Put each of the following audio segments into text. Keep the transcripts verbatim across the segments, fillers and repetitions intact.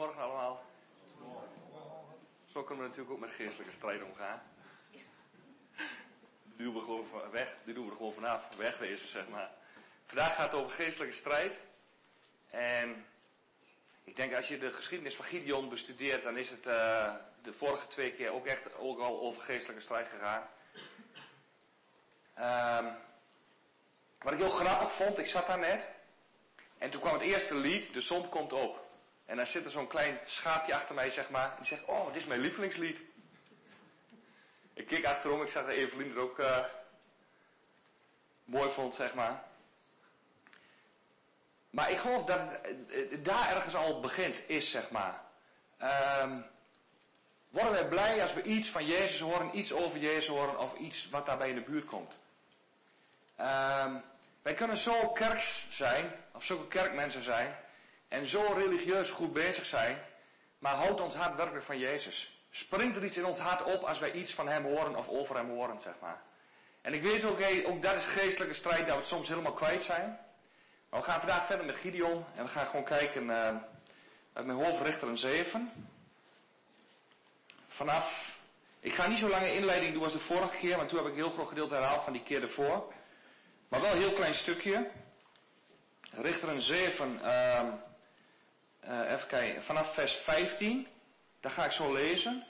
Goedemorgen allemaal. Zo kunnen we natuurlijk ook met geestelijke strijd omgaan. Die doen we gewoon weg, die doen we er gewoon vanaf, wegwezen zeg maar. Vandaag gaat het over geestelijke strijd. En ik denk als je de geschiedenis van Gideon bestudeert, dan is het uh, de vorige twee keer ook echt ook al over geestelijke strijd gegaan. Um, wat ik heel grappig vond, ik zat daar net. En toen kwam het eerste lied, De Zon Komt Op. En dan zit er zo'n klein schaapje achter mij, zeg maar. En die zegt, oh, dit is mijn lievelingslied. Ik keek achterom, ik zag dat Evelien er ook uh, mooi vond, zeg maar. Maar ik geloof dat het daar ergens al begint, is, zeg maar. Um, worden wij blij als we iets van Jezus horen, iets over Jezus horen, of iets wat daarbij in de buurt komt. Um, wij kunnen zo kerks zijn, of zulke kerkmensen zijn, en zo religieus goed bezig zijn, maar houdt ons hart werkelijk van Jezus. Springt er iets in ons hart op als wij iets van hem horen of over hem horen, zeg maar. En ik weet ook, hey, ook dat is geestelijke strijd, dat we het soms helemaal kwijt zijn. Maar we gaan vandaag verder met Gideon, en we gaan gewoon kijken uh, uit mijn hoofd Richteren zeven. Vanaf, ik ga niet zo lange inleiding doen als de vorige keer, want toen heb ik een heel groot gedeelte herhaald van die keer ervoor. Maar wel een heel klein stukje. Richteren zeven, uh, uh, even kijken, vanaf vers vijftien. Daar ga ik zo lezen.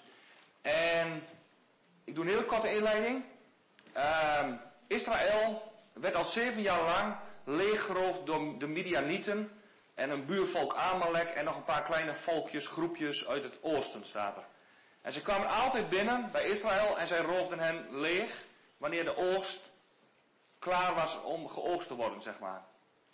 En ik doe een heel korte inleiding. Uh, Israël werd al zeven jaar lang leeggeroofd door de Midianieten en een buurvolk Amalek en nog een paar kleine volkjes, groepjes uit het oosten staat er. En ze kwamen altijd binnen bij Israël en zij roofden hen leeg wanneer de oogst klaar was om geoogst te worden, zeg maar.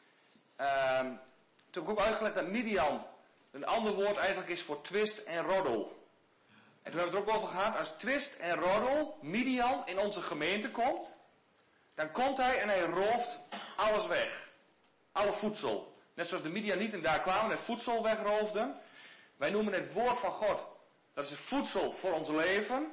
Uh, toen heb ik ook uitgelegd dat Midian een ander woord eigenlijk is voor twist en roddel. En toen hebben we het er ook over gehad, als twist en roddel, Midian in onze gemeente komt, dan komt hij en hij rooft alles weg. Alle voedsel. Net zoals de Midianieten daar kwamen en voedsel wegroofden. Wij noemen het woord van God. Dat is het voedsel voor ons leven.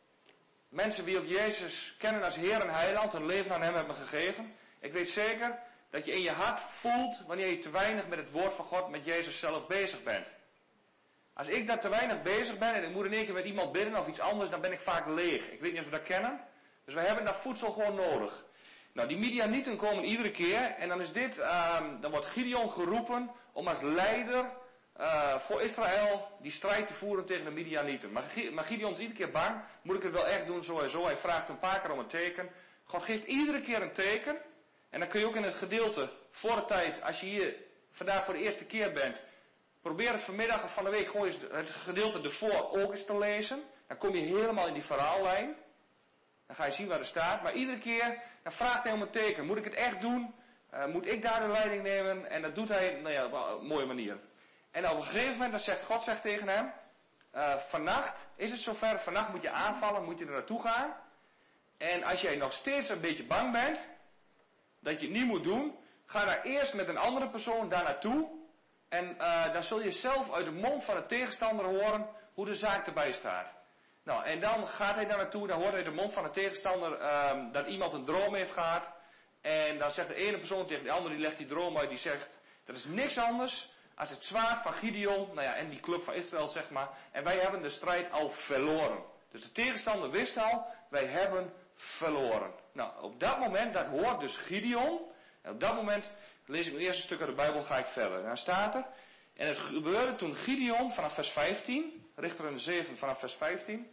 Mensen die op Jezus kennen als Heer en Heiland, hun leven aan hem hebben gegeven. Ik weet zeker dat je in je hart voelt wanneer je te weinig met het woord van God, met Jezus zelf bezig bent. Als ik daar te weinig bezig ben en ik moet in één keer met iemand bidden of iets anders, dan ben ik vaak leeg. Ik weet niet of we dat kennen. Dus wij hebben dat voedsel gewoon nodig. Nou, die Midianieten komen iedere keer en dan is dit, uh, dan wordt Gideon geroepen om als leider uh, voor Israël die strijd te voeren tegen de Midianieten. Maar, maar Gideon is iedere keer bang, moet ik het wel echt doen zo en zo. Hij vraagt een paar keer om een teken. God geeft iedere keer een teken. En dan kun je ook in het gedeelte voor de tijd, als je hier vandaag voor de eerste keer bent, probeer het vanmiddag of van de week gewoon eens het gedeelte ervoor ook eens te lezen. Dan kom je helemaal in die verhaallijn. Dan ga je zien waar er staat. Maar iedere keer, dan vraagt hij om een teken. Moet ik het echt doen? Uh, moet ik daar de leiding nemen? En dat doet hij, nou ja, op een mooie manier. En op een gegeven moment, dan zegt God zegt tegen hem, uh, vannacht is het zover, vannacht moet je aanvallen, moet je er naartoe gaan. En als jij nog steeds een beetje bang bent, dat je het niet moet doen, ga daar eerst met een andere persoon daar naartoe. En uh, dan zul je zelf uit de mond van de tegenstander horen hoe de zaak erbij staat. Nou, en dan gaat hij daar naartoe, dan hoort hij de mond van de tegenstander uh, dat iemand een droom heeft gehad. En dan zegt de ene persoon tegen de andere, die legt die droom uit, die zegt, dat is niks anders als het zwaard van Gideon, nou ja, en die club van Israël, zeg maar. En wij hebben de strijd al verloren. Dus de tegenstander wist al, wij hebben verloren. Nou, op dat moment, dat hoort dus Gideon. En op dat moment, lees ik het eerste stuk uit de Bijbel, ga ik verder. En dan staat er, en het gebeurde toen Gideon, vanaf vers vijftien, Richteren zeven vanaf vers vijftien.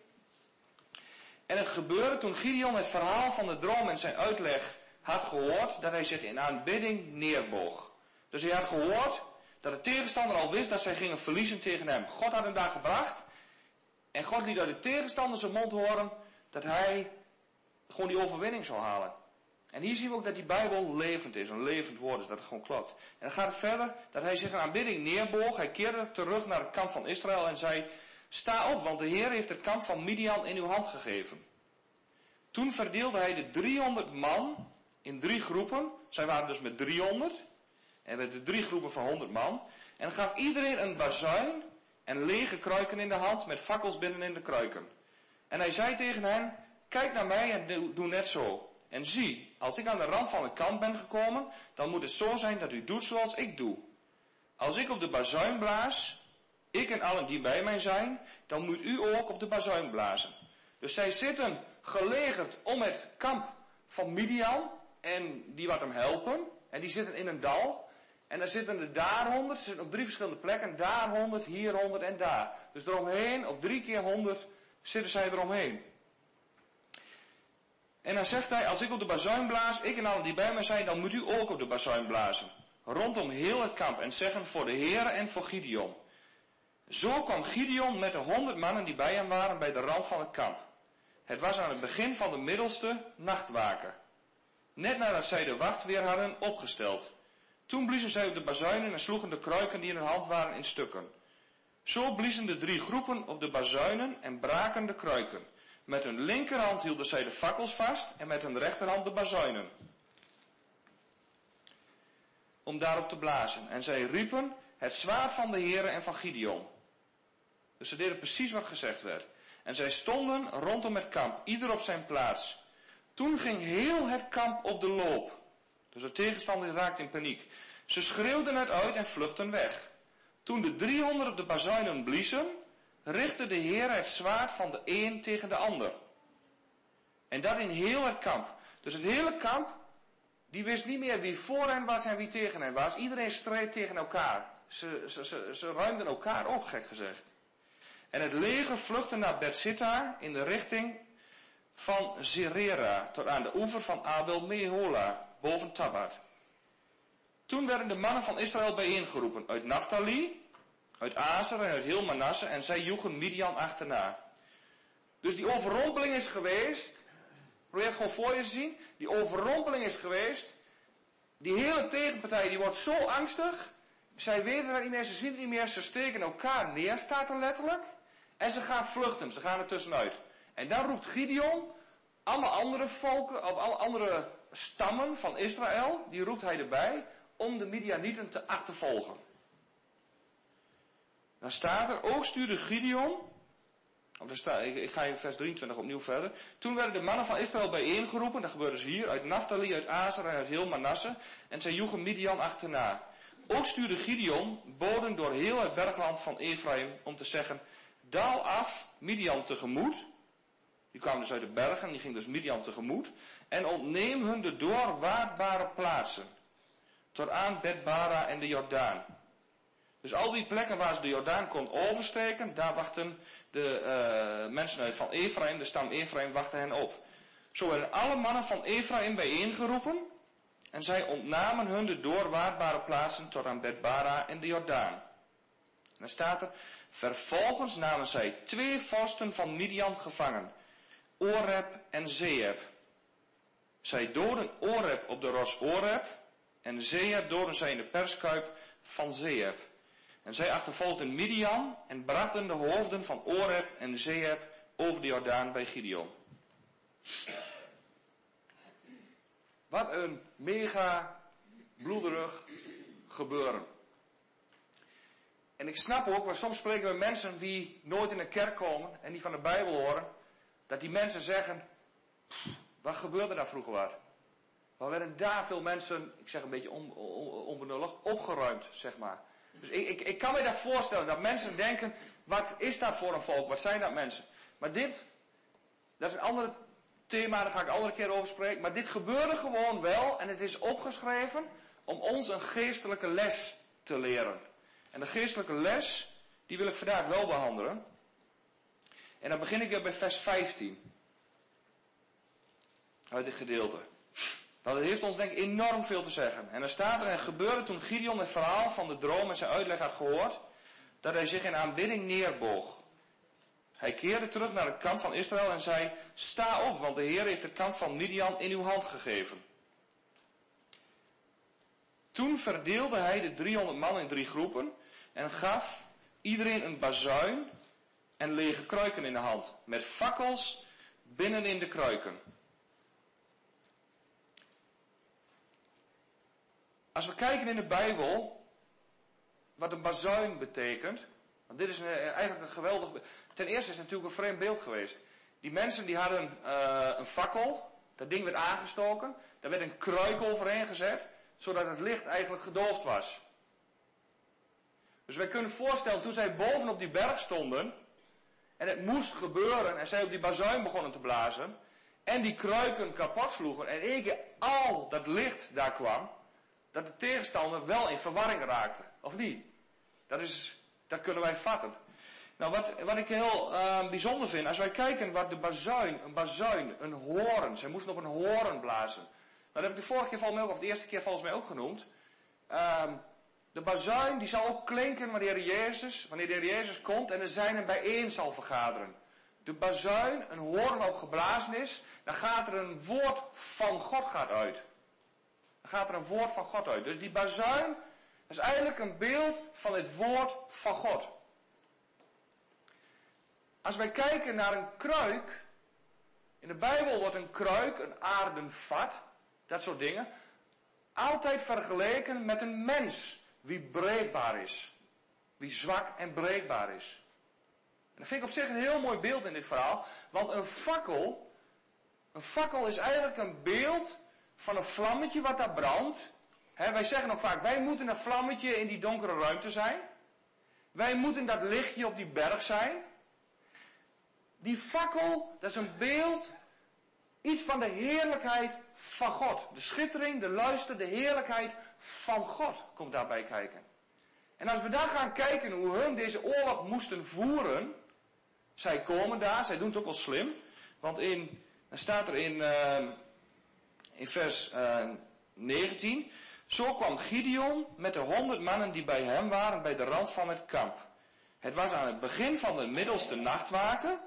En het gebeurde toen Gideon het verhaal van de droom en zijn uitleg had gehoord, dat hij zich in aanbidding neerboog. Dus hij had gehoord dat de tegenstander al wist dat zij gingen verliezen tegen hem. God had hem daar gebracht. En God liet uit de tegenstander zijn mond horen dat hij gewoon die overwinning zou halen. En hier zien we ook dat die Bijbel levend is, een levend woord is, dat het gewoon klopt. En dan gaat het verder, dat hij zich in aanbidding neerboog. Hij keerde terug naar het kamp van Israël en zei, sta op, want de Heer heeft het kamp van Midian in uw hand gegeven. Toen verdeelde hij de driehonderd man in drie groepen. Zij waren dus met driehonderd. En met de drie groepen van honderd man. En gaf iedereen een bazuin en lege kruiken in de hand met fakkels binnen in de kruiken. En hij zei tegen hen, kijk naar mij en doe net zo. En zie, als ik aan de rand van het kamp ben gekomen, dan moet het zo zijn dat u doet zoals ik doe. Als ik op de bazuin blaas, ik en allen die bij mij zijn, dan moet u ook op de bazuin blazen. Dus zij zitten gelegerd om het kamp van Midian en die wat hem helpen. En die zitten in een dal. En daar zitten er daar honderd, ze zitten op drie verschillende plekken, daar honderd, hier honderd en daar. Dus eromheen, op drie keer honderd, zitten zij eromheen. En dan zegt hij, als ik op de bazuin blaas, ik en allen die bij mij zijn, dan moet u ook op de bazuin blazen. Rondom heel het kamp en zeggen voor de Heere en voor Gideon. Zo kwam Gideon met de honderd mannen die bij hem waren bij de rand van het kamp. Het was aan het begin van de middelste nachtwaken. Net nadat zij de wacht weer hadden opgesteld. Toen bliezen zij op de bazuinen en sloegen de kruiken die in hun hand waren in stukken. Zo bliezen de drie groepen op de bazuinen en braken de kruiken. Met hun linkerhand hielden zij de fakkels vast en met hun rechterhand de bazuinen. Om daarop te blazen. En zij riepen het zwaard van de Heere en van Gideon. Dus ze deden precies wat gezegd werd. En zij stonden rondom het kamp, ieder op zijn plaats. Toen ging heel het kamp op de loop. Dus de tegenstander raakte in paniek. Ze schreeuwden het uit en vluchtten weg. Toen de driehonderd op de bazuinen bliezen, richtte de Heer het zwaard van de een tegen de ander. En dat in heel het kamp. Dus het hele kamp, die wist niet meer wie voor hen was en wie tegen hen was. Iedereen streed tegen elkaar. Ze, ze, ze, ze ruimden elkaar op, gek gezegd. En het leger vluchtte naar Betsitta in de richting van Zerera, tot aan de oever van Abel Mehola, boven Tabad. Toen werden de mannen van Israël bijeengeroepen uit Naphtali, uit Azer en uit heel Manasse, en zij joegen Midian achterna. Dus die overrompeling is geweest, probeer het gewoon voor je te zien, die overrompeling is geweest, die hele tegenpartij die wordt zo angstig, zij weten dat niet meer, ze zien het niet meer, ze steken elkaar neer, staat er letterlijk, en ze gaan vluchten, ze gaan er tussenuit. En dan roept Gideon alle andere volken, of alle andere stammen van Israël, die roept hij erbij, om de Midianieten te achtervolgen. Dan staat er, ook stuurde Gideon, of er staat, ik, ik ga in vers drieëntwintig opnieuw verder. Toen werden de mannen van Israël bijeengeroepen, dat gebeurde dus hier, uit Naphtali, uit Azer en uit heel Manasse, en zij joegen Midian achterna. Ook stuurde Gideon boden door heel het bergland van Ephraim om te zeggen, daal af Midian tegemoet. Die kwamen dus uit de bergen, die ging dus Midian tegemoet. En ontneem hun de doorwaardbare plaatsen. Tot aan Bet-bara en de Jordaan. Dus al die plekken waar ze de Jordaan kon oversteken, daar wachten de uh, mensen uit van Ephraim, de stam Ephraim, wachten hen op. Zo werden alle mannen van Ephraim bijeengeroepen. En zij ontnamen hun de doorwaardbare plaatsen tot aan Bet-bara en de Jordaan. En dan staat er, vervolgens namen zij twee vorsten van Midian gevangen. Oreb en Zeeb. Zij doden Oreb op de ros Oreb en Zeeb doden zij in de perskuip van Zeeb. En zij achtervolgden Midian en brachten de hoofden van Oreb en Zeeb over de Jordaan bij Gideon. Wat een mega bloederig gebeuren. En ik snap ook, maar soms spreken we mensen die nooit in de kerk komen en die van de Bijbel horen, dat die mensen zeggen, wat gebeurde daar vroeger wat? Waar werden daar veel mensen, ik zeg een beetje on, on, onbenullig, opgeruimd, zeg maar. Dus ik, ik, ik kan me dat voorstellen, dat mensen denken, wat is dat voor een volk, wat zijn dat mensen? Maar dit, dat is een ander thema, daar ga ik een andere keer over spreken, maar dit gebeurde gewoon wel en het is opgeschreven om ons een geestelijke les te leren. En de geestelijke les, die wil ik vandaag wel behandelen. En dan begin ik weer bij vers vijftien. Uit dit gedeelte. Nou, dat heeft ons denk ik enorm veel te zeggen. En dan staat er, en gebeurde toen Gideon het verhaal van de droom en zijn uitleg had gehoord, dat hij zich in aanbidding neerboog. Hij keerde terug naar het kamp van Israël en zei, sta op, want de Heer heeft het kamp van Midian in uw hand gegeven. Toen verdeelde hij de driehonderd man in drie groepen en gaf iedereen een bazuin en lege kruiken in de hand, met fakkels binnenin de kruiken. Als we kijken in de Bijbel, wat een bazuin betekent, want dit is een, eigenlijk een geweldig, ten eerste is het natuurlijk een vreemd beeld geweest. Die mensen die hadden uh, een fakkel, dat ding werd aangestoken, daar werd een kruik overheen gezet, zodat het licht eigenlijk gedoofd was. Dus wij kunnen voorstellen, toen zij bovenop die berg stonden, en het moest gebeuren, en zij op die bazuin begonnen te blazen, en die kruiken kapot sloegen, en één keer al dat licht daar kwam, dat de tegenstander wel in verwarring raakte. Of niet? Dat is, dat kunnen wij vatten. Nou, wat, wat ik heel uh, bijzonder vind, als wij kijken wat de bazuin, een bazuin, een hoorn, zij moesten op een hoorn blazen. Nou, dat heb ik de vorige keer volgens mij ook, of de eerste keer volgens mij ook genoemd. Uh, de bazuin, die zal ook klinken wanneer de Jezus, wanneer de Heer Jezus komt en er zijn er bijeen zal vergaderen. De bazuin, een hoorn waarop geblazen is, dan gaat er een woord van God gaat uit. Dan gaat er een woord van God uit. Dus die bazuin is eigenlijk een beeld van het woord van God. Als wij kijken naar een kruik, in de Bijbel wordt een kruik, een aarden vat, dat soort dingen, altijd vergeleken met een mens, wie breekbaar is. Wie zwak en breekbaar is. En dat vind ik op zich een heel mooi beeld in dit verhaal, want een fakkel, een fakkel is eigenlijk een beeld van een vlammetje wat daar brandt. He, wij zeggen ook vaak, wij moeten een vlammetje in die donkere ruimte zijn. Wij moeten dat lichtje op die berg zijn. Die fakkel, dat is een beeld, iets van de heerlijkheid van God. De schittering, de luister, de heerlijkheid van God komt daarbij kijken. En als we daar gaan kijken hoe hun deze oorlog moesten voeren, zij komen daar, zij doen het ook wel slim. Want in, dan staat er in, uh, in vers uh, negentien, zo kwam Gideon met de honderd mannen die bij hem waren bij de rand van het kamp. Het was aan het begin van de middelste nachtwaken.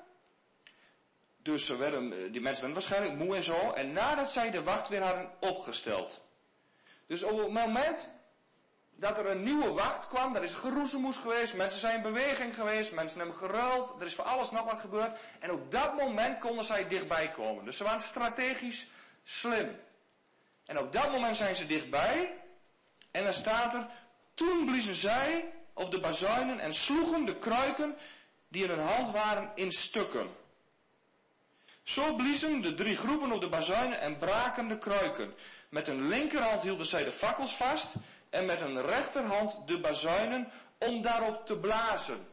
Dus ze werden, die mensen werden waarschijnlijk moe en zo. En nadat zij de wacht weer hadden opgesteld. Dus op het moment dat er een nieuwe wacht kwam, er is geroezemoes geweest, mensen zijn in beweging geweest, mensen hebben geruild, er is voor alles nog wat gebeurd. En op dat moment konden zij dichtbij komen. Dus ze waren strategisch slim. En op dat moment zijn ze dichtbij. En dan staat er, toen bliezen zij op de bazuinen en sloegen de kruiken die in hun hand waren in stukken. Zo bliezen de drie groepen op de bazuinen en braken de kruiken. Met een linkerhand hielden zij de fakkels vast en met een rechterhand de bazuinen om daarop te blazen.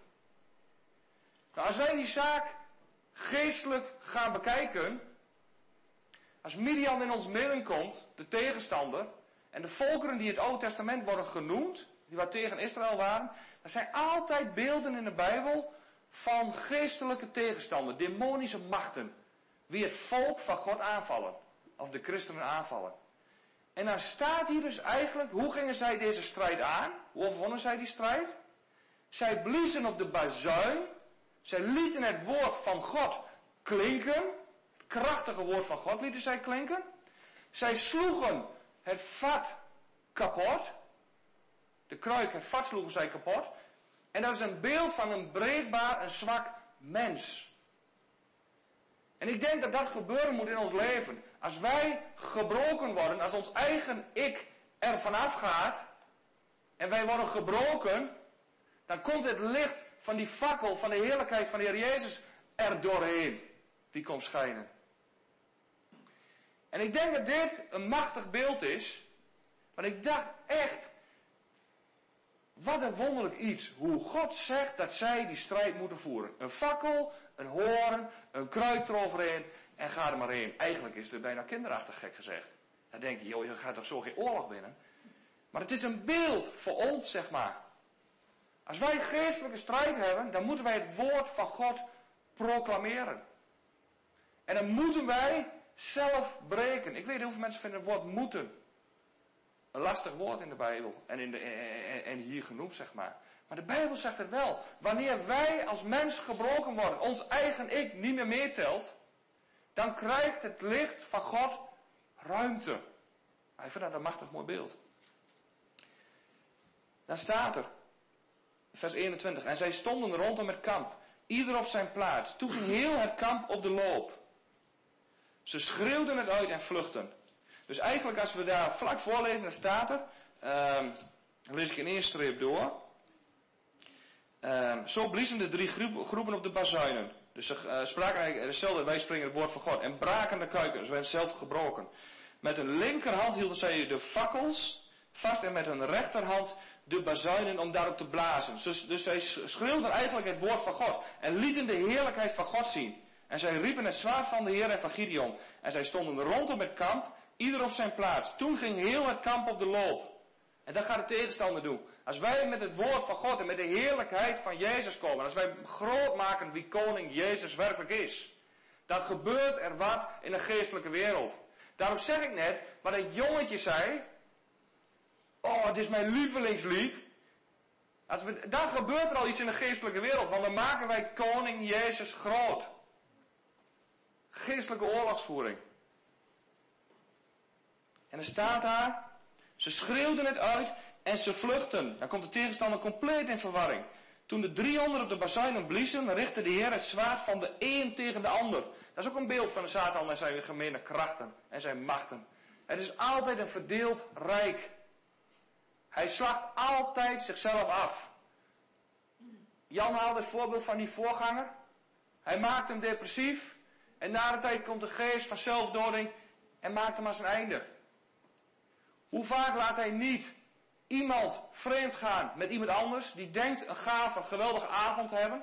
Nou, als wij die zaak geestelijk gaan bekijken, als Midian in ons midden komt, de tegenstander, en de volkeren die in het Oude Testament worden genoemd, die wat tegen Israël waren, dat zijn altijd beelden in de Bijbel van geestelijke tegenstander, demonische machten, wie het volk van God aanvallen, of de christenen aanvallen. En dan staat hier dus eigenlijk, hoe gingen zij deze strijd aan? Hoe overwonnen zij die strijd? Zij bliezen op de bazuin, zij lieten het woord van God klinken, het krachtige woord van God lieten zij klinken. Zij sloegen het vat kapot, de kruik, het vat sloegen zij kapot. En dat is een beeld van een breekbaar en zwak mens. En ik denk dat dat gebeuren moet in ons leven. Als wij gebroken worden, als ons eigen ik er vanaf gaat, en wij worden gebroken, dan komt het licht van die fakkel, van de heerlijkheid van de Heer Jezus er doorheen. Die komt schijnen. En ik denk dat dit een machtig beeld is, want ik dacht echt, wat een wonderlijk iets, hoe God zegt dat zij die strijd moeten voeren. Een fakkel, een hoorn, een kruik eroverheen en ga er maar heen. Eigenlijk is het bijna kinderachtig gek gezegd. Dan denk je, joh, je gaat toch zo geen oorlog winnen. Maar het is een beeld voor ons, zeg maar. Als wij geestelijke strijd hebben, dan moeten wij het woord van God proclameren. En dan moeten wij zelf breken. Ik weet niet hoeveel mensen vinden het woord moeten een lastig woord in de Bijbel. En, in de, en, en hier genoemd, zeg maar. Maar de Bijbel zegt het wel. Wanneer wij als mens gebroken worden, ons eigen ik niet meer meetelt, dan krijgt het licht van God ruimte. Ik vind dat een machtig mooi beeld. Dan staat er, vers eenentwintig, en zij stonden rondom het kamp, ieder op zijn plaats. Toen ging heel het kamp op de loop. Ze schreeuwden het uit en vluchtten. Dus eigenlijk als we daar vlak voorlezen, dan staat er, um, dan lees ik in één streep door. Um, zo bliezen de drie groepen op de bazuinen. Dus ze uh, spraken eigenlijk, stelden wij springen het woord van God. En braken de kuikens, ze werden zelf gebroken. Met een linkerhand hielden zij de fakkels, vast en met hun rechterhand de bazuinen om daarop te blazen. Dus, dus zij schreeuwden eigenlijk het woord van God en lieten de heerlijkheid van God zien. En zij riepen het zwaard van de Heer en van Gideon. En zij stonden rondom het kamp, ieder op zijn plaats. Toen ging heel het kamp op de loop. En dat gaat de tegenstander doen. Als wij met het woord van God en met de heerlijkheid van Jezus komen, als wij groot maken wie koning Jezus werkelijk is, dan gebeurt er wat in de geestelijke wereld. Daarom zeg ik net, wat dat jongetje zei, oh, het is mijn lievelingslied. Als we, dan gebeurt er al iets in de geestelijke wereld, want dan maken wij koning Jezus groot. Geestelijke oorlogsvoering. En er staat daar, ze schreeuwden het uit en ze vluchtten. Dan komt de tegenstander compleet in verwarring. Toen de driehonderd op de bazuinen bliezen, richtte de Heer het zwaard van de een tegen de ander. Dat is ook een beeld van de Satan en zijn gemene krachten en zijn machten. Het is altijd een verdeeld rijk. Hij slacht altijd zichzelf af. Jan haalde het voorbeeld van die voorganger. Hij maakt hem depressief. En na de tijd komt de geest van zelfdoding en maakt hem aan zijn einde. Hoe vaak laat hij niet iemand vreemd gaan met iemand anders die denkt een gave, een geweldige avond te hebben.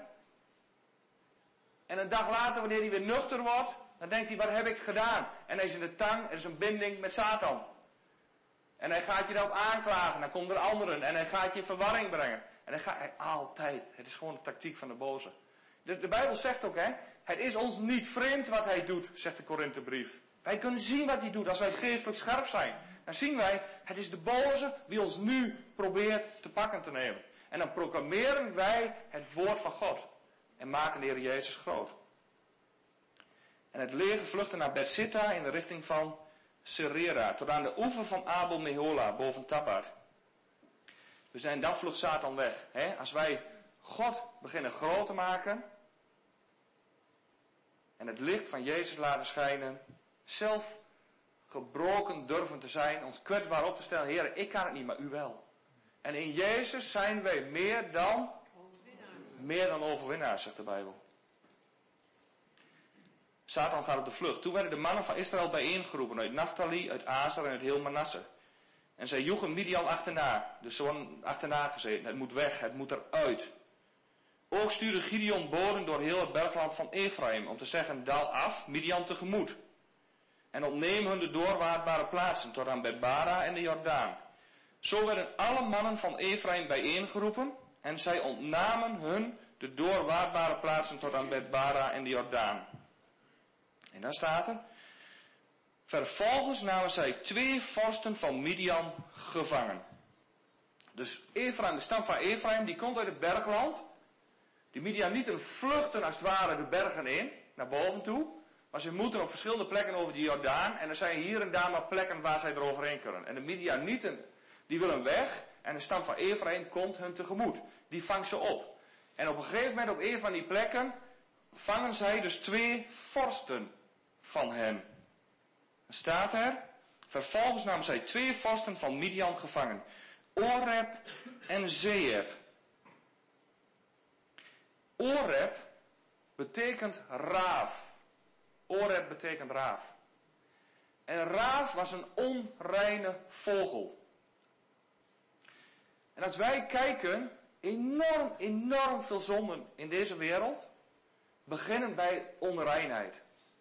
En een dag later, wanneer hij weer nuchter wordt, dan denkt hij, wat heb ik gedaan? En hij is in de tang, er is een binding met Satan. En hij gaat je daarop aanklagen, dan komen er anderen en hij gaat je in verwarring brengen. En hij gaat hij altijd, het is gewoon de tactiek van de boze. De, de Bijbel zegt ook, hè, het is ons niet vreemd wat hij doet, zegt de Korinthebrief. Wij kunnen zien wat hij doet als wij geestelijk scherp zijn. Dan zien wij, het is de boze die ons nu probeert te pakken te nemen. En dan proclameren wij het woord van God. En maken de Heer Jezus groot. En het leger vluchtte naar Betsitta in de richting van Serera. Tot aan de oever van Abel Mehola, boven Tabad. We zijn, dan vlucht Satan weg. Hè? Als wij God beginnen groot te maken. En het licht van Jezus laten schijnen. Zelf gebroken durven te zijn. Ons kwetsbaar op te stellen. Heer, ik kan het niet, maar u wel. En in Jezus zijn wij meer dan Meer dan overwinnaars, zegt de Bijbel. Satan gaat op de vlucht. Toen werden de mannen van Israël bijeengeroepen uit Naphtali, uit Azer en uit heel Manasse. En zij joegen Midian achterna, de zoon achterna gezeten. Het moet weg, het moet eruit. Ook stuurde Gideon boden door heel het bergland van Ephraim om te zeggen, daal af, Midian tegemoet. En ontneem hun de doorwaardbare plaatsen tot aan Betbara en de Jordaan. Zo werden alle mannen van Ephraim bijeengeroepen. En zij ontnamen hun de doorwaardbare plaatsen tot aan Betbara en de Jordaan. En dan staat er. Vervolgens namen zij twee vorsten van Midian gevangen. Dus Ephraim, de stam van Ephraim, die komt uit het bergland. Die Midianieten vluchten als het ware de bergen in, naar boven toe. Maar ze moeten op verschillende plekken over de Jordaan. En er zijn hier en daar maar plekken waar zij eroverheen kunnen. En de Midianieten, die willen weg. En de stam van Ephraim komt hun tegemoet. Die vangt ze op. En op een gegeven moment op een van die plekken vangen zij dus twee vorsten van hen. Dan staat er, vervolgens namen zij twee vorsten van Midian gevangen. Oreb en Zeeb. Oreb betekent raaf. Oreb betekent raaf. En raaf was een onreine vogel. En als wij kijken, enorm, enorm veel zonden in deze wereld beginnen bij onreinheid.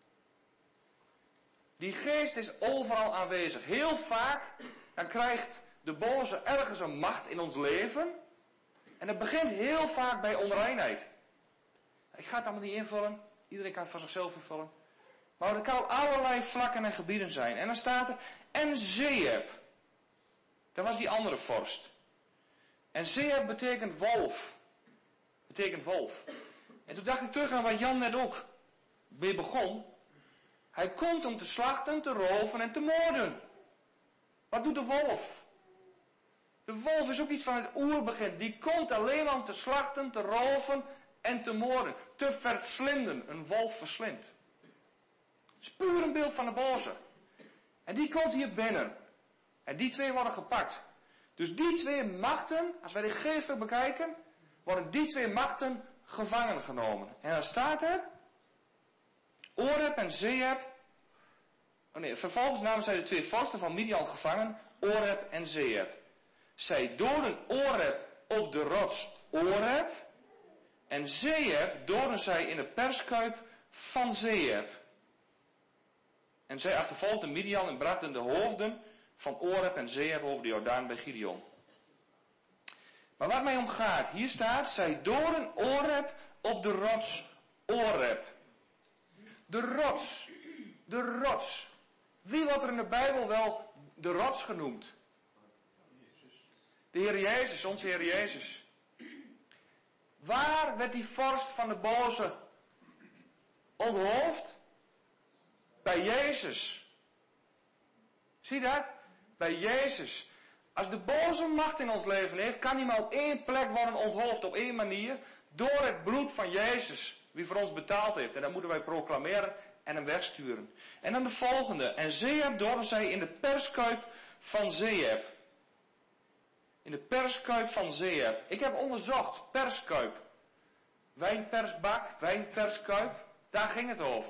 Die geest is overal aanwezig. Heel vaak, dan krijgt de boze ergens een macht in ons leven. En dat begint heel vaak bij onreinheid. Ik ga het allemaal niet invullen. Iedereen kan het voor zichzelf invullen. Maar er kan op allerlei vlakken en gebieden zijn. En dan staat er, en Zeeb. Dat was die andere vorst. En Zeeb betekent wolf. Betekent wolf. En toen dacht ik terug aan waar Jan net ook mee begon. Hij komt om te slachten, te roven en te moorden. Wat doet de wolf? De wolf is ook iets van het oerbegin. Die komt alleen maar om te slachten, te roven en te moorden. Te verslinden. Een wolf verslindt. Het is puur een beeld van de boze. En die komt hier binnen. En die twee worden gepakt. Dus die twee machten, als wij dit geestelijk bekijken, worden die twee machten gevangen genomen. En dan staat er, Oreb en Zeeb, oh nee, vervolgens namen zij de twee vorsten van Midian gevangen, Oreb en Zeeb. Zij doden Oreb op de rots Oreb. En Zeeb doden zij in de perskuip van Zeeb. En zij achtervolgden Midian en brachten de hoofden van Oreb en Zeeb over de Jordaan bij Gideon. Maar waar het mij om gaat, hier staat, zij doden Oreb op de rots Oreb. De rots, de rots. Wie wordt er in de Bijbel wel de rots genoemd? De Heer Jezus, onze Heer Jezus. Waar werd die vorst van de boze onthoofd? Bij Jezus. Zie je dat? Bij Jezus. Als de boze macht in ons leven heeft, kan hij maar op één plek worden onthoofd, op één manier, door het bloed van Jezus, wie voor ons betaald heeft. En dat moeten wij proclameren en hem wegsturen. En dan de volgende. En Zeeb doden zij in de perskuip van Zeeb. In de perskuip van Zeeb. Ik heb onderzocht, perskuip. Wijnpersbak, wijnperskuip, daar ging het over.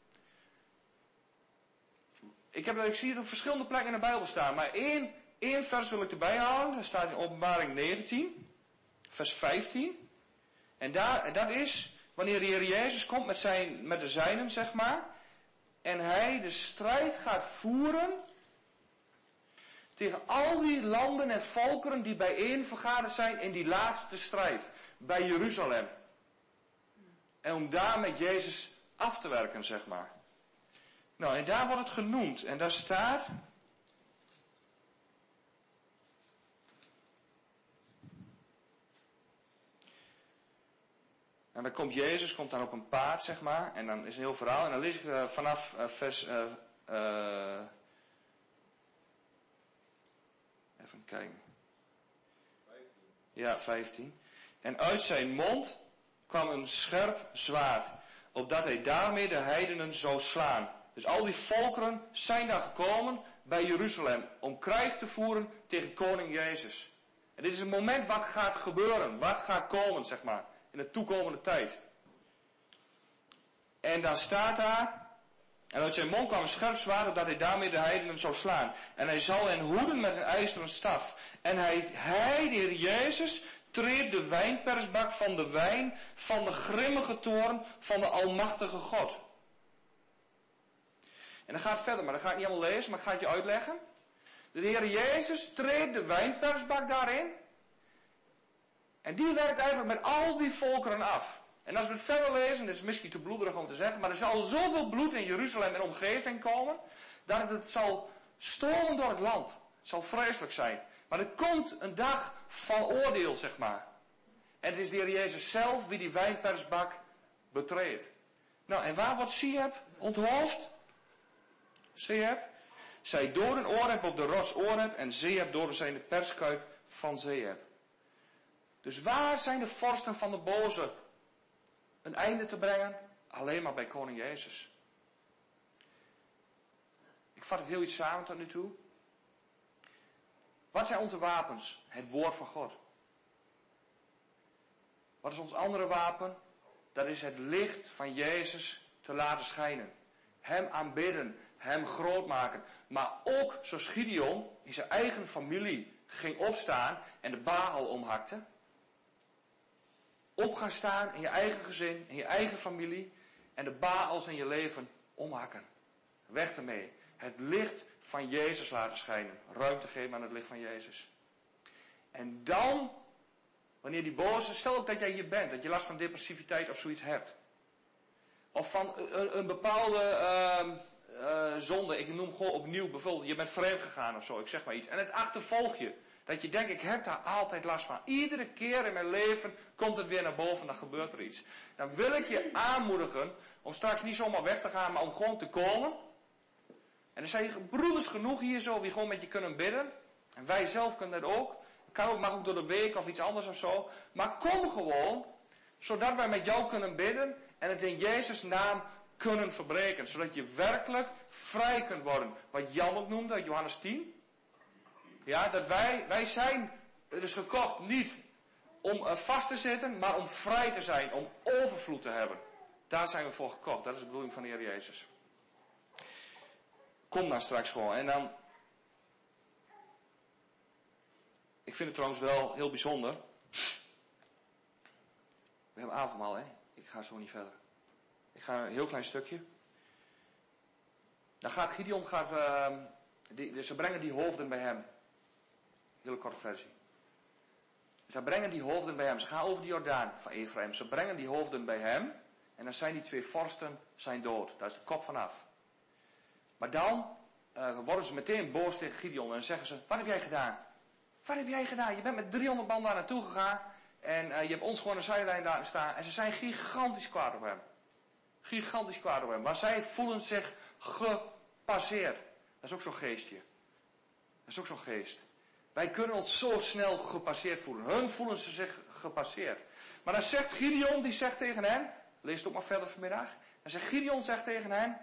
Ik, heb, ik zie het op verschillende plekken in de Bijbel staan, maar één, één vers wil ik erbij halen. Dat staat in Openbaring negentien, vers vijftien. En daar, dat is wanneer de Heer Jezus komt met, zijn, met de zijnen, zeg maar. En hij de strijd gaat voeren tegen al die landen en volkeren die bijeen vergaderd zijn in die laatste strijd. Bij Jeruzalem. En om daar met Jezus af te werken, zeg maar. Nou, en daar wordt het genoemd. En daar staat... En dan komt Jezus, komt dan op een paard, zeg maar. En dan is een heel verhaal. En dan lees ik uh, vanaf uh, vers... Uh, uh, even kijken. Ja, vijftien. En uit zijn mond kwam een scherp zwaard, opdat hij daarmee de heidenen zou slaan. Dus al die volkeren zijn daar gekomen bij Jeruzalem om krijg te voeren tegen koning Jezus. En dit is een moment wat gaat gebeuren, wat gaat komen, zeg maar, in de toekomende tijd. En dan staat daar, en uit zijn mond kwam een scherp zwaard, opdat hij daarmee de heidenen zou slaan. En hij zal hen hoeden met een ijzeren staf. En hij, hij, de Heer Jezus, treedt de wijnpersbak van de wijn van de grimmige toorn van de almachtige God. En dan gaat het verder, maar dat ga ik niet allemaal lezen, maar ik ga het je uitleggen. De Heer Jezus treedt de wijnpersbak daarin. En die werkt eigenlijk met al die volkeren af. En als we het verder lezen, dat is misschien te bloederig om te zeggen, maar er zal zoveel bloed in Jeruzalem en omgeving komen, dat het zal stromen door het land. Het zal vreselijk zijn. Maar er komt een dag van oordeel, zeg maar. En het is de Heer Jezus zelf wie die wijnpersbak betreedt. Nou, en waar wordt Zeeb onthoofd? Zeeb. Zij doden Oreb op de ros Oreb en Zeeb doden zij in de perskuip van Zeeb. Dus waar zijn de vorsten van de boze een einde te brengen? Alleen maar bij koning Jezus. Ik vat het heel iets samen tot nu toe. Wat zijn onze wapens? Het woord van God. Wat is ons andere wapen? Dat is het licht van Jezus te laten schijnen. Hem aanbidden, hem groot maken. Maar ook zoals Gideon in zijn eigen familie ging opstaan en de Baal omhakte. Op gaan staan in je eigen gezin, in je eigen familie en de Baals in je leven omhakken. Weg ermee. Het licht van Jezus laten schijnen. Ruimte geven aan het licht van Jezus. En dan, wanneer die boze, stel ook dat jij hier bent, dat je last van depressiviteit of zoiets hebt. Of van een, een bepaalde uh, uh, zonde, ik noem gewoon opnieuw, bijvoorbeeld je bent vreemd gegaan of zo, ik zeg maar iets. En het achtervolgt je. Dat je denkt, ik heb daar altijd last van. Iedere keer in mijn leven komt het weer naar boven en dan gebeurt er iets. Dan wil ik je aanmoedigen om straks niet zomaar weg te gaan, maar om gewoon te komen. En er zijn broeders genoeg hier zo die gewoon met je kunnen bidden. En wij zelf kunnen dat ook. Kan ook, mag ook door de week of iets anders of zo. Maar kom gewoon, zodat wij met jou kunnen bidden en het in Jezus' naam kunnen verbreken. Zodat je werkelijk vrij kunt worden. Wat Jan ook noemde uit Johannes tien. Ja, dat wij, wij zijn dus gekocht niet om uh, vast te zitten, maar om vrij te zijn, om overvloed te hebben. Daar zijn we voor gekocht. Dat is de bedoeling van de Heer Jezus. Kom dan straks gewoon. En dan Ik vind het trouwens wel heel bijzonder. We hebben avondmaal, hè? Ik ga zo niet verder. Ik ga een heel klein stukje. Dan gaat Gideon, gaat, uh, die, ze brengen die hoofden bij hem. Hele korte versie. Ze brengen die hoofden bij hem. Ze gaan over de Jordaan van Ephraim. Ze brengen die hoofden bij hem. En dan zijn die twee vorsten zijn dood. Daar is de kop vanaf. Maar dan uh, worden ze meteen boos tegen Gideon. En dan zeggen ze, wat heb jij gedaan? Wat heb jij gedaan? Je bent met driehonderd man daar naartoe gegaan. En uh, je hebt ons gewoon een zijlijn laten staan. En ze zijn gigantisch kwaad op hem. Gigantisch kwaad op hem. Maar zij voelen zich gepasseerd. Dat is ook zo'n geestje. Dat is ook zo'n geest. Wij kunnen ons zo snel gepasseerd voelen. Hun voelen ze zich gepasseerd. Maar dan zegt Gideon, die zegt tegen hen. Lees het ook maar verder vanmiddag. Dan zegt Gideon, zegt tegen hen.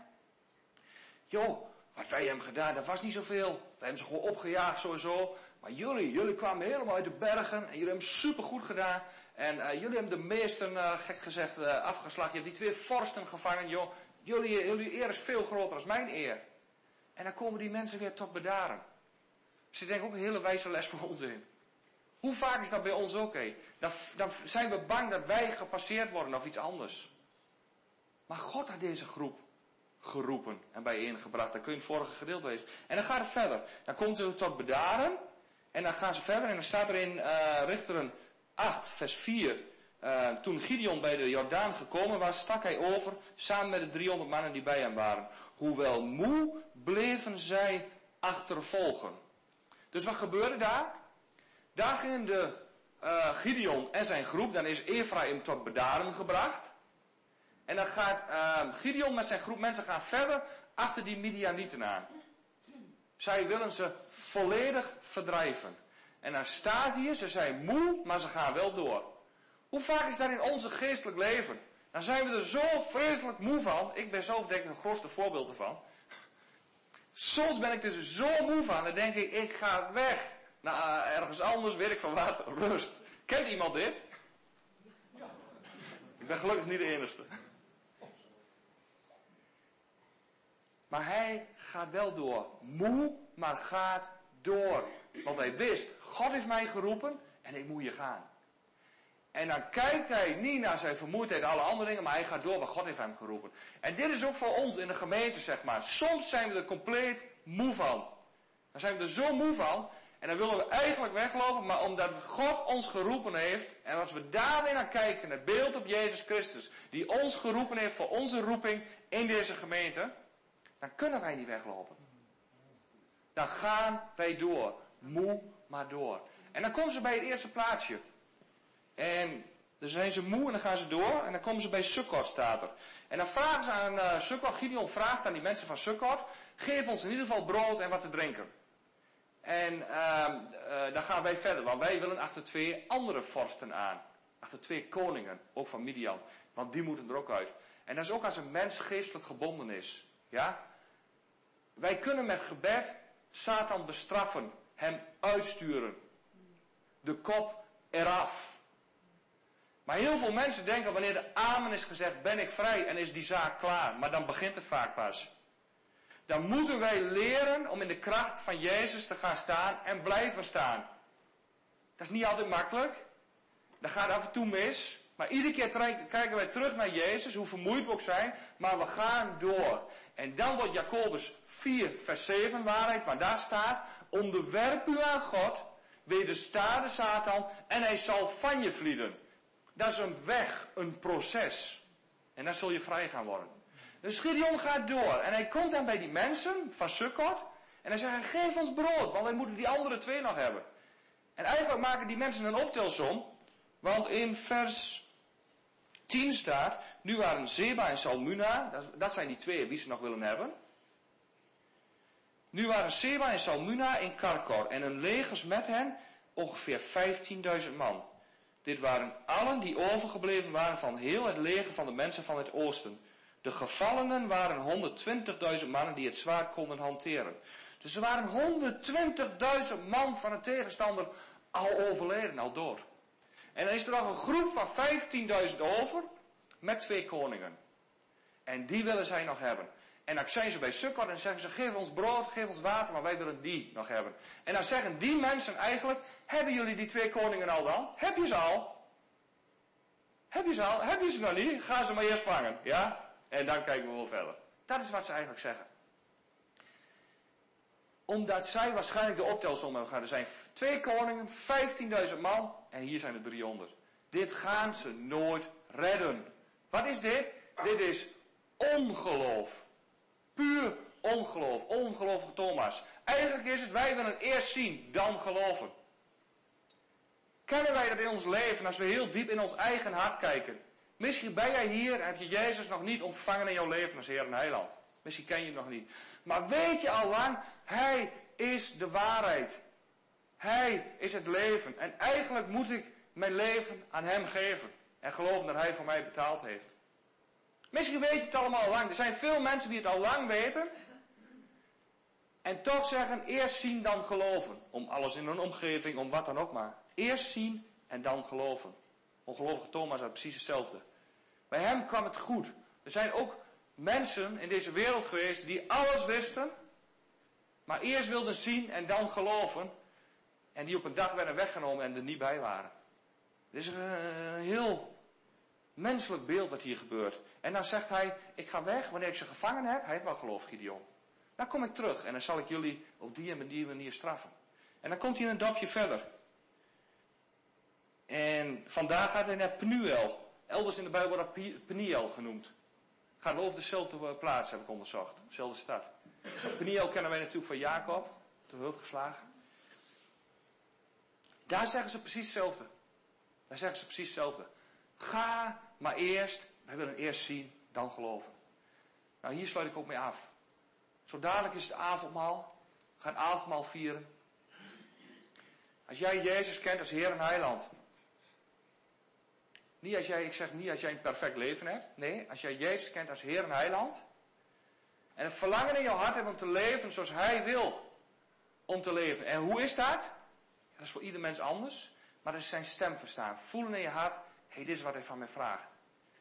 Joh, wat wij hebben gedaan, dat was niet zoveel. Wij hebben ze gewoon opgejaagd sowieso. Maar jullie, jullie kwamen helemaal uit de bergen. En jullie hebben supergoed gedaan. En uh, jullie hebben de meesten, uh, gek gezegd, uh, afgeslacht. Je hebt die twee vorsten gevangen. Joh, jullie, jullie eer is veel groter dan mijn eer. En dan komen die mensen weer tot bedaren. Dus ik denk ook een hele wijze les voor ons in. Hoe vaak is dat bij ons ook? Hé? Dan, dan zijn we bang dat wij gepasseerd worden of iets anders. Maar God had deze groep geroepen en bijeengebracht. Dat kun je in het vorige gedeelte lezen. En dan gaat het verder. Dan komt het tot bedaren. En dan gaan ze verder. En dan staat er in uh, Richteren acht vers vier. Uh, toen Gideon bij de Jordaan gekomen was, stak hij over. Samen met de driehonderd mannen die bij hem waren. Hoewel moe bleven zij achtervolgen. Dus wat gebeurde daar? Daar gingen de uh, Gideon en zijn groep. Dan is Ephraim tot bedaren gebracht. En dan gaat uh, Gideon met zijn groep mensen gaan verder achter die Midianieten aan. Zij willen ze volledig verdrijven. En dan staat hier, ze zijn moe, maar ze gaan wel door. Hoe vaak is dat in onze geestelijk leven? Dan zijn we er zo vreselijk moe van. Ik ben zelf denk ik het grootste voorbeeld ervan. Soms ben ik er zo moe van, dan denk ik, ik ga weg. Nou, ergens anders, weet ik van wat, rust. Kent iemand dit? Ik ben gelukkig niet de enige. Maar hij gaat wel door. Moe, maar gaat door. Want hij wist, God heeft mij geroepen en ik moet hier gaan. En dan kijkt hij niet naar zijn vermoeidheid en alle andere dingen, maar hij gaat door, want God heeft hem geroepen. En dit is ook voor ons in de gemeente, zeg maar. Soms zijn we er compleet moe van. Dan zijn we er zo moe van, en dan willen we eigenlijk weglopen, maar omdat God ons geroepen heeft, en als we daar weer naar kijken, het beeld op Jezus Christus, die ons geroepen heeft voor onze roeping in deze gemeente, dan kunnen wij niet weglopen. Dan gaan wij door. Moe, maar door. En dan komen ze bij het eerste plaatsje. En dan zijn ze moe en dan gaan ze door. En dan komen ze bij Sukkot, staat er. En dan vragen ze aan uh, Sukkot, Gideon vraagt aan die mensen van Sukkot, geef ons in ieder geval brood en wat te drinken. En uh, uh, dan gaan wij verder, want wij willen achter twee andere vorsten aan. Achter twee koningen, ook van Midian. Want die moeten er ook uit. En dat is ook als een mens geestelijk gebonden is. Ja? Wij kunnen met gebed Satan bestraffen, hem uitsturen. De kop eraf. Maar heel veel mensen denken, wanneer de amen is gezegd, ben ik vrij en is die zaak klaar. Maar dan begint het vaak pas. Dan moeten wij leren om in de kracht van Jezus te gaan staan en blijven staan. Dat is niet altijd makkelijk. Dat gaat af en toe mis. Maar iedere keer kijken wij terug naar Jezus, hoe vermoeid we ook zijn. Maar we gaan door. En dan wordt Jacobus vier vers zeven waarheid, waar daar staat, onderwerp u aan God, wedersta de Satan en hij zal van je vlieden. Dat is een weg, een proces. En dan zul je vrij gaan worden. Dus Gideon gaat door. En hij komt dan bij die mensen van Sukkot. En hij zegt, geef ons brood, want wij moeten die andere twee nog hebben. En eigenlijk maken die mensen een optelsom. Want in vers tien staat, nu waren Zeba en Salmuna, dat, dat zijn die twee wie ze nog willen hebben. Nu waren Zeba en Salmuna in Karkor en hun legers met hen ongeveer vijftienduizend man. Dit waren allen die overgebleven waren van heel het leger van de mensen van het oosten. De gevallenen waren honderdtwintigduizend mannen die het zwaard konden hanteren. Dus er waren honderdtwintigduizend man van een tegenstander al overleden, al dood. En dan is er nog een groep van vijftienduizend over met twee koningen. En die willen zij nog hebben. En dan zijn ze bij Sukkot en dan zeggen ze, geef ons brood, geef ons water, maar wij willen die nog hebben. En dan zeggen die mensen eigenlijk, hebben jullie die twee koningen al dan? Heb je ze al? Heb je ze al? Heb je ze nog niet? Ga ze maar eerst vangen, ja? En dan kijken we wel verder. Dat is wat ze eigenlijk zeggen. Omdat zij waarschijnlijk de optelsom hebben gehad. Er zijn twee koningen, vijftienduizend man en hier zijn er driehonderd. Dit gaan ze nooit redden. Wat is dit? Dit is ongeloof. Puur ongeloof. Ongelovige Thomas. Eigenlijk is het, wij willen eerst zien, dan geloven. Kennen wij dat in ons leven als we heel diep in ons eigen hart kijken? Misschien ben jij hier en heb je Jezus nog niet ontvangen in jouw leven als Heer en Heiland. Misschien ken je hem nog niet. Maar weet je al lang, Hij is de waarheid. Hij is het leven. En eigenlijk moet ik mijn leven aan Hem geven. En geloven dat Hij voor mij betaald heeft. Misschien weet je het allemaal al lang. Er zijn veel mensen die het al lang weten. En toch zeggen, eerst zien dan geloven. Om alles in hun omgeving, om wat dan ook maar. Eerst zien en dan geloven. Ongelovige Thomas had precies hetzelfde. Bij hem kwam het goed. Er zijn ook mensen in deze wereld geweest die alles wisten. Maar eerst wilden zien en dan geloven. En die op een dag werden weggenomen en er niet bij waren. Dit is een heel menselijk beeld wat hier gebeurt. En dan zegt hij, ik ga weg wanneer ik ze gevangen heb. Hij heeft wel geloof, Gideon. Dan kom ik terug en dan zal ik jullie op die en die manier straffen. En dan komt hij een dapje verder. En vandaag gaat hij naar Penuel. Elders in de Bijbel wordt dat Peniel genoemd. Gaat wel over dezelfde plaats, heb ik onderzocht. Dezelfde stad. Peniel kennen wij natuurlijk van Jacob. Te hulp geslagen. Daar zeggen ze precies hetzelfde. Daar zeggen ze precies hetzelfde. Ga maar eerst, wij willen eerst zien, dan geloven. Nou, hier sluit ik ook mee af. Zo dadelijk is het avondmaal. We gaan avondmaal vieren. Als jij Jezus kent als Heer en Heiland. Niet als jij, ik zeg niet als jij een perfect leven hebt. Nee, als jij Jezus kent als Heer en Heiland. En het verlangen in jouw hart hebt om te leven zoals Hij wil. Om te leven. En hoe is dat? Ja, dat is voor ieder mens anders. Maar dat is zijn stem verstaan. Voelen in je hart. Hé, hey, dit is wat Hij van mij vraagt.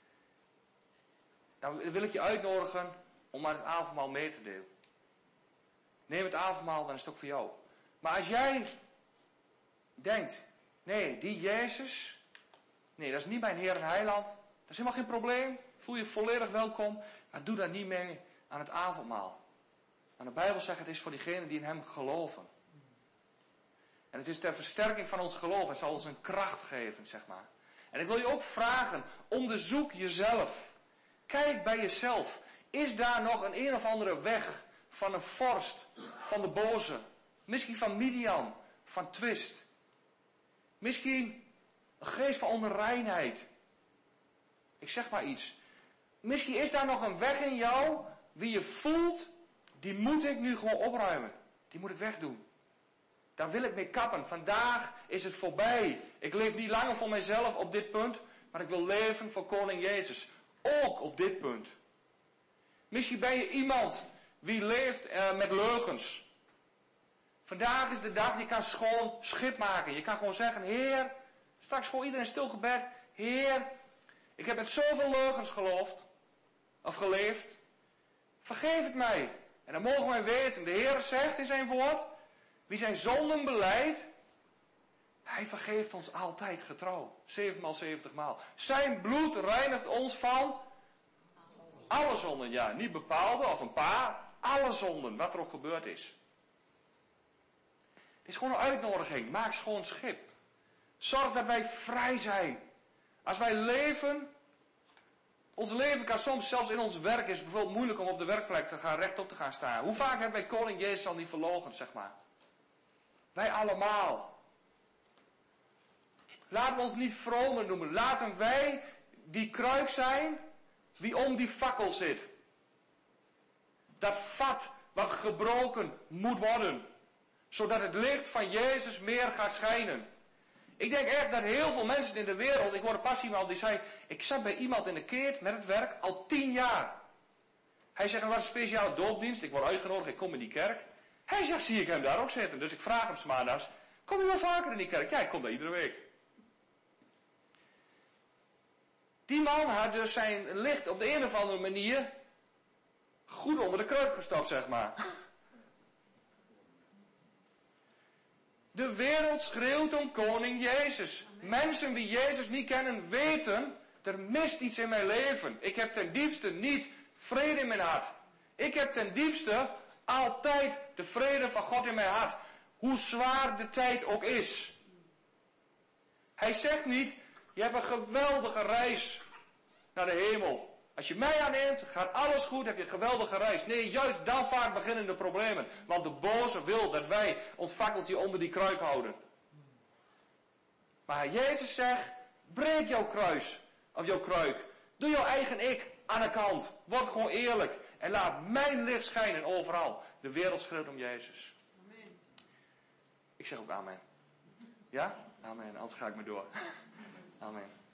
Dan wil ik je uitnodigen om maar het avondmaal mee te delen. Neem het avondmaal, dan is het ook voor jou. Maar als jij denkt, nee, die Jezus, nee, dat is niet mijn Heer en Heiland. Dat is helemaal geen probleem. Voel je volledig welkom. Maar doe daar niet mee aan het avondmaal. Want de Bijbel zegt, het is voor diegenen die in Hem geloven. En het is ter versterking van ons geloof. Het zal ons een kracht geven, zeg maar. En ik wil je ook vragen, onderzoek jezelf. Kijk bij jezelf. Is daar nog een een of andere weg van een vorst, van de boze? Misschien van Midian, van twist. Misschien een geest van onreinheid. Ik zeg maar iets. Misschien is daar nog een weg in jou, wie je voelt, die moet ik nu gewoon opruimen. Die moet ik wegdoen. Daar wil ik mee kappen. Vandaag is het voorbij. Ik leef niet langer voor mijzelf op dit punt, maar ik wil leven voor Koning Jezus. Ook op dit punt. Misschien ben je iemand wie leeft uh, met leugens. Vandaag is de dag, je kan schoon schip maken. Je kan gewoon zeggen, Heer, straks gewoon iedereen stil gebed. Heer, ik heb met zoveel leugens geloofd. Of geleefd. Vergeef het mij. En dan mogen wij weten, de Heer zegt in zijn woord, wie zijn zonden belijdt, Hij vergeeft ons altijd getrouw. Zevenmaal zeventig maal. Zijn bloed reinigt ons van alle zonden. Ja, niet bepaalde of een paar. Alle zonden, wat er ook gebeurd is. Het is gewoon een uitnodiging. Maak schoon schip. Zorg dat wij vrij zijn. Als wij leven, ons leven kan soms zelfs in ons werk, is het bijvoorbeeld moeilijk om op de werkplek te gaan, rechtop te gaan staan. Hoe vaak hebben wij Koning Jezus al niet verloochend, zeg maar. Wij allemaal. Laten we ons niet vromen noemen. Laten wij die kruik zijn wie om die fakkel zit. Dat vat wat gebroken moet worden. Zodat het licht van Jezus meer gaat schijnen. Ik denk echt dat heel veel mensen in de wereld, ik hoorde pas iemand die zei, ik zat bij iemand in de keert met het werk al tien jaar. Hij zegt, er was een speciale doopdienst, ik word uitgenodigd, ik kom in die kerk. Hij zegt, zie ik hem daar ook zitten. Dus ik vraag hem 's maandags, kom je wel vaker in die kerk? Ja, ik kom daar iedere week. Die man had dus zijn licht op de een of andere manier goed onder de kruik gestopt, zeg maar. De wereld schreeuwt om koning Jezus. Mensen die Jezus niet kennen weten, er mist iets in mijn leven. Ik heb ten diepste niet vrede in mijn hart. Ik heb ten diepste altijd de vrede van God in mijn hart. Hoe zwaar de tijd ook is. Hij zegt niet, je hebt een geweldige reis naar de hemel. Als je mij aanneemt, gaat alles goed, heb je een geweldige reis. Nee, juist dan vaak beginnen de problemen. Want de boze wil dat wij ons fakkeltje onder die kruik houden. Maar Jezus zegt, breek jouw kruis, of jouw kruik. Doe jouw eigen ik aan de kant. Word gewoon eerlijk. En laat mijn licht schijnen overal. De wereld schreeuwt om Jezus. Amen. Ik zeg ook amen. Ja? Amen, anders ga ik maar door. Amen.